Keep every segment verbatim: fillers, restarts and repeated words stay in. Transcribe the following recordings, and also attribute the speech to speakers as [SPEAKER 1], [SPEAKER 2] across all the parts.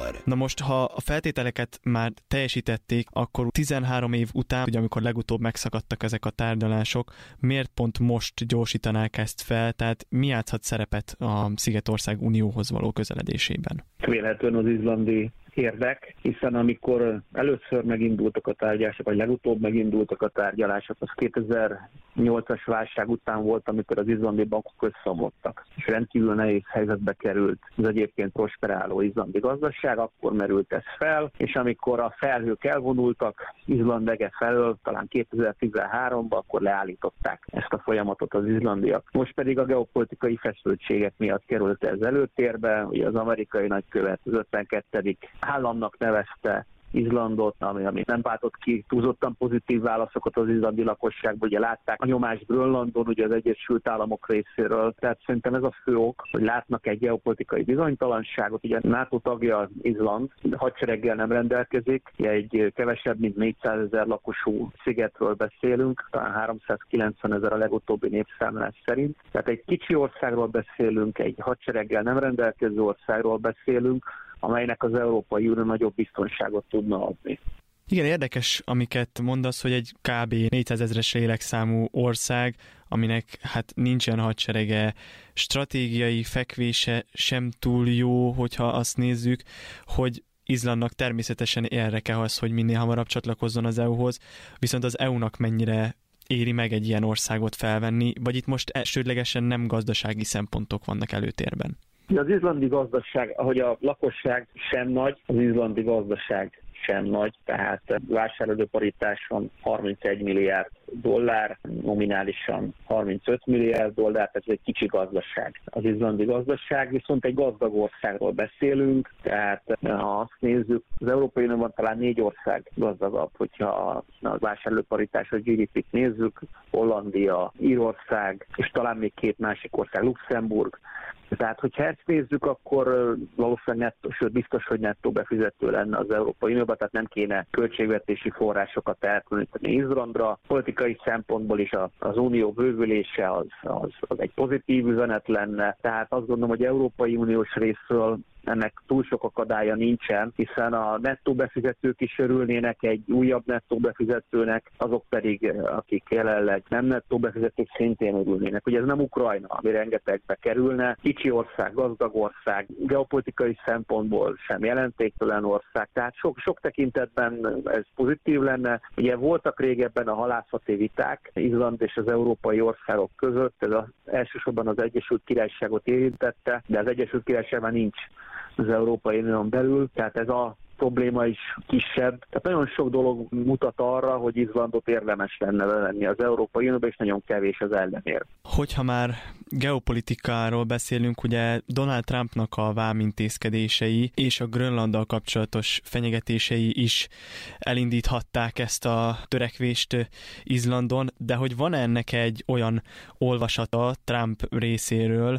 [SPEAKER 1] ember.
[SPEAKER 2] Na most, ha a feltételeket már teljesítették, akkor tizenhárom év után, ugye amikor legutóbb megszakadtak ezek a tárgyalások, miért pont most gyorsítanák ezt fel, tehát mi játszhat szerepet a Szigetország Unióhoz való közeledésében?
[SPEAKER 3] Vélhetően az izlandi érdek, hiszen amikor először megindultak a tárgyalások, vagy legutóbb megindultak a tárgyalások, az kétezer-nyolcas válság után volt, amikor az izlandi bankok összeomlottak, és rendkívül nehéz helyzetbe került az egyébként prosperáló izlandi gazdaság, akkor merült ez fel, és amikor a felhők elvonultak Izland ege felől, talán kétezer-tizenháromban, akkor leállították ezt a folyamatot az izlandiak. Most pedig a geopolitikai feszültségek miatt került ez előtérbe, ugye az amerikai nagykövet az ötvenkettedik államnak nevezte Izlandot, ami, ami nem váltott ki túlzottan pozitív válaszokat az izlandi lakosságból, ugye látták a nyomást Grönlandon, ugye az Egyesült Államok részéről, tehát szerintem ez a fő ok, hogy látnak egy geopolitikai bizonytalanságot, ugye NATO tagja Izland, hadsereggel nem rendelkezik, egy kevesebb mint négyszázezer lakosú szigetről beszélünk, talán háromszázkilencvenezer a legutóbbi népszámlás szerint, tehát egy kicsi országról beszélünk, egy hadsereggel nem rendelkező országról beszélünk, amelynek az Európai Unió nagyobb biztonságot tudna adni.
[SPEAKER 2] Igen, érdekes, amiket mondasz, hogy egy kb. négyszázezres lélekszámú ország, aminek hát nincsen hadserege, stratégiai fekvése sem túl jó, hogyha azt nézzük, hogy Izlandnak természetesen érdeke az, hogy minél hamarabb csatlakozzon az é u-hoz, viszont az é u-nak mennyire éri meg egy ilyen országot felvenni, vagy itt most elsődlegesen nem gazdasági szempontok vannak előtérben?
[SPEAKER 3] Az izlandi gazdaság, ahogy a lakosság sem nagy, az izlandi gazdaság sem nagy, tehát vásárlóerő paritáson harmincegy milliárd dollár, nominálisan harmincöt milliárd dollár, tehát ez egy kicsi gazdaság. Az izlandi gazdaság, viszont egy gazdag országról beszélünk, tehát ha azt nézzük, az Európai Unióban talán négy ország gazdagabb, hogyha a vásárlóerő paritás, a gé dé pét nézzük, Hollandia, Írország, és talán még két másik ország, Luxemburg. Tehát, hogyha ezt nézzük, akkor valószínűleg nettó, sőt biztos, hogy nettó befizető lenne az Európai Unióban, tehát nem kéne költségvetési forrásokat elkülöníteni Izlandra. Politikai szempontból is az unió bővülése az, az, az egy pozitív üzenet lenne, tehát azt gondolom, hogy Európai Uniós részről ennek túl sok akadálya nincsen, hiszen a nettó befizetők is örülnének egy újabb nettó befizetőnek, azok pedig, akik jelenleg nem nettó befizetők, szintén örülnének. Ugye ez nem Ukrajna, ami rengetegbe kerülne, kicsi ország, gazdag ország, geopolitikai szempontból sem jelentéktelen ország, tehát sok, sok tekintetben ez pozitív lenne. Ugye voltak régebben a halászati viták Izland és az európai országok között, ez az, elsősorban az Egyesült Királyságot érintette, de az Egyesült Királyságban nincs az Európai Unión belül, tehát ez a probléma is kisebb. Tehát nagyon sok dolog mutat arra, hogy Izlandot érdemes lenne venni az Európai Unióba, és nagyon kevés az ellenérv.
[SPEAKER 2] Hogyha már geopolitikáról beszélünk, ugye Donald Trumpnak a vámintézkedései és a Grönlanddal kapcsolatos fenyegetései is elindíthatták ezt a törekvést Izlandon, de hogy van ennek egy olyan olvasata Trump részéről,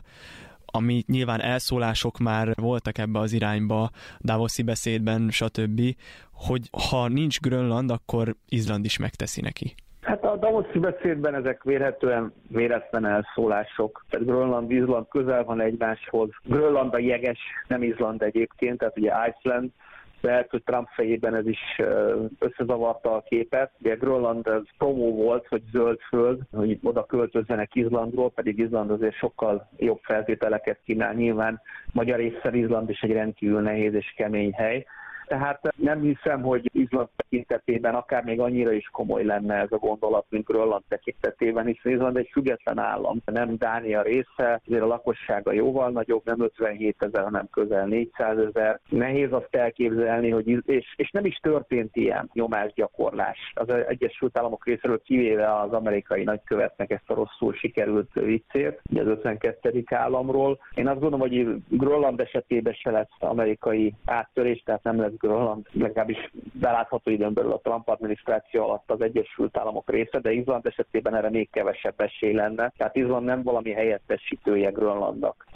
[SPEAKER 2] ami nyilván elszólások már voltak ebbe az irányba, Davoszi beszédben, stb., hogy ha nincs Grönland, akkor Izland is megteszi neki.
[SPEAKER 3] Hát a Davoszi beszédben ezek vélhetően véletlen elszólások. Tehát Grönland, Izland közel van egymáshoz. Grönland a jeges, nem Izland egyébként, tehát ugye Iceland, de hogy Trump fejében ez is összezavarta a képet. Ugye Grönland ez promó volt, hogy zöld föld, hogy oda költözzenek Izlandról, pedig Izland azért sokkal jobb feltételeket kínál. Nyilván magyar észre Izland is egy rendkívül nehéz és kemény hely. Tehát nem hiszem, hogy Izland tekintetében akár még annyira is komoly lenne ez a gondolat, mint Grönland tekintetében, hiszen Izland egy független állam, nem Dánia része, azért a lakossága jóval nagyobb, nem ötvenhétezer, hanem közel négyszázezer. Nehéz azt elképzelni, hogy és, és nem is történt ilyen nyomásgyakorlás az Egyesült Államok részéről, kivéve az amerikai nagykövetnek ezt a rosszul sikerült viccét, ugye az ötvenkettedik államról. Én azt gondolom, hogy Grönland esetében se lesz amerikai áttörés, tehát nem lesz Grönland, legalábbis belátható időn belül a Trump adminisztráció alatt az Egyesült Államok része, de Izland esetében erre még kevesebb esély lenne. Tehát Izland nem valami helyettesítője Grönlandnak, hanem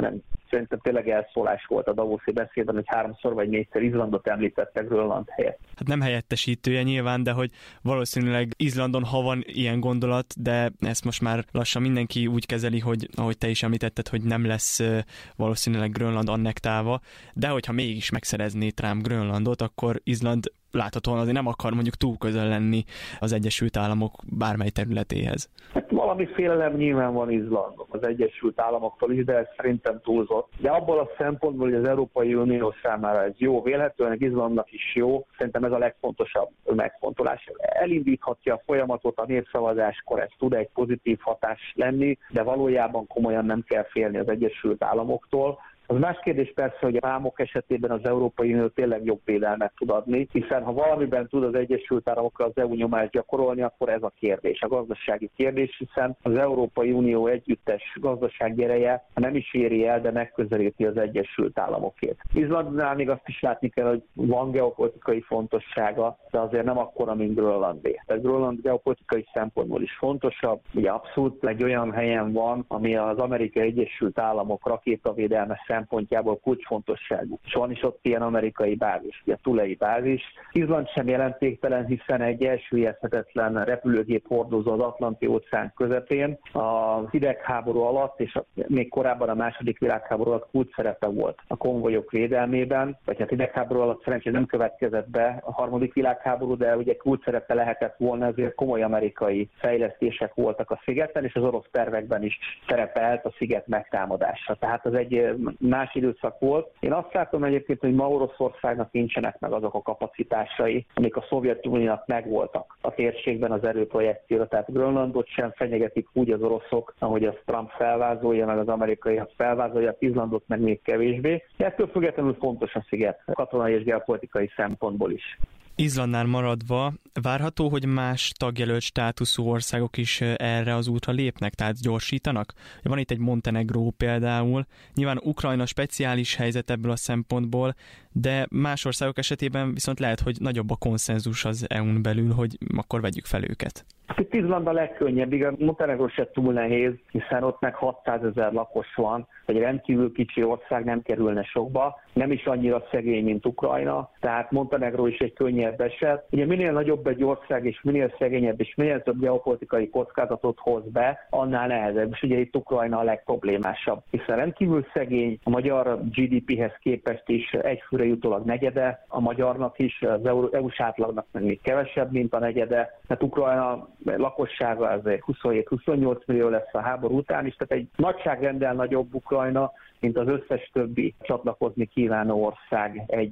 [SPEAKER 3] Szerintem tényleg elszólás volt a Davoszi beszédben, hogy háromszor vagy négyszer Izlandot említette Grönland helyett.
[SPEAKER 2] Hát nem helyettesítője nyilván, de hogy valószínűleg Izlandon, ha van ilyen gondolat, de ezt most már lassan mindenki úgy kezeli, hogy ahogy te is említetted, hogy nem lesz valószínűleg Grönland annektálva, de hogyha mégis megszerezné Trump Grönlandot, akkor Izland láthatóan azért nem akar mondjuk túl közel lenni az Egyesült Államok bármely területéhez.
[SPEAKER 3] Hát valami félelem nyilván van Izlandon az Egyesült Államoktól is, de ez szerintem túlzott. De abból a szempontból, hogy az Európai Unió számára ez jó, vélhetően Izlandnak is jó, szerintem ez a legfontosabb megfontolás. Elindíthatja a folyamatot a népszavazáskor, ez tud egy pozitív hatás lenni, de valójában komolyan nem kell félni az Egyesült Államoktól. Az más kérdés persze, hogy a államok esetében az Európai Unió tényleg jobb védelmet tud adni, hiszen ha valamiben tud az Egyesült Államokra az é u nyomást gyakorolni, akkor ez a kérdés, a gazdasági kérdés, hiszen az Európai Unió együttes gazdasági ereje nem is éri el, de megközelíti az Egyesült Államokét. Izlandnál még azt is látni kell, hogy van geopolitikai fontossága, de azért nem akkora, mint Grönlandé. Tehát Grönland geopolitikai szempontból is fontosabb, ugye abszolút egy olyan helyen van, ami az Amerikai Egyesült Államok rakétavédelme szempontjából kulcsfontosságú. És van is ott ilyen amerikai bázis, ugye Tulei bázis. Izland sem jelentéktelen, hiszen egy elsüllyeszthetetlen repülőgép hordozó az Atlanti-óceán közepén. A hidegháború alatt, és még korábban a második világháború alatt kulcs szerepe volt a konvojok védelmében, vagy hát hidegháború alatt szerencsére nem következett be a harmadik világháború, de ugye kulcs szerepe lehetett volna, ezért komoly amerikai fejlesztések voltak a szigeten, és az orosz tervekben is szerepelt a sziget megtámadása. Tehát az egy más időszak volt. Én azt látom egyébként, hogy ma Oroszországnak nincsenek meg azok a kapacitásai, amik a Szovjetuniónak megvoltak a térségben az erőprojekcióra. Tehát Grönlandot sem fenyegetik úgy az oroszok, ahogy azt Trump felvázolja, meg az amerikaiak felvázolja, Izlandot meg még kevésbé. De ettől függetlenül fontos a sziget katonai és geopolitikai szempontból is.
[SPEAKER 2] Izlandnál maradva várható, hogy más tagjelölt státuszú országok is erre az útra lépnek, tehát gyorsítanak? Van itt egy Montenegró például, nyilván Ukrajna speciális helyzet ebből a szempontból, de más országok esetében viszont lehet, hogy nagyobb a konszenzus az é u-n belül, hogy akkor vegyük fel őket.
[SPEAKER 3] Itt Izland a legkönnyebb, igaz, Montenegró se túl nehéz, hiszen ott meg hatszázezer lakos van, egy rendkívül kicsi ország, nem kerülne sokba, nem is annyira szegény, mint Ukrajna, tehát Montenegró is egy könnyebb eset. Ugye minél nagyobb egy ország, és minél szegényebb, és minél több geopolitikai kockázatot hoz be, annál nehezebb, és ugye itt Ukrajna a legproblémásabb, hiszen rendkívül szegény, a magyar gé dé péhez képest is egyfőre jutólag negyede, a magyarnak is, az é u-s átlagnak meg még kevesebb, mint a negyede, tehát Ukrajna lakossága azért huszonhét-huszonnyolc millió lesz a háború után is, tehát egy nagyságrendel nagyobb Ukrajna, mint az összes többi csatlakozni kívánó ország egy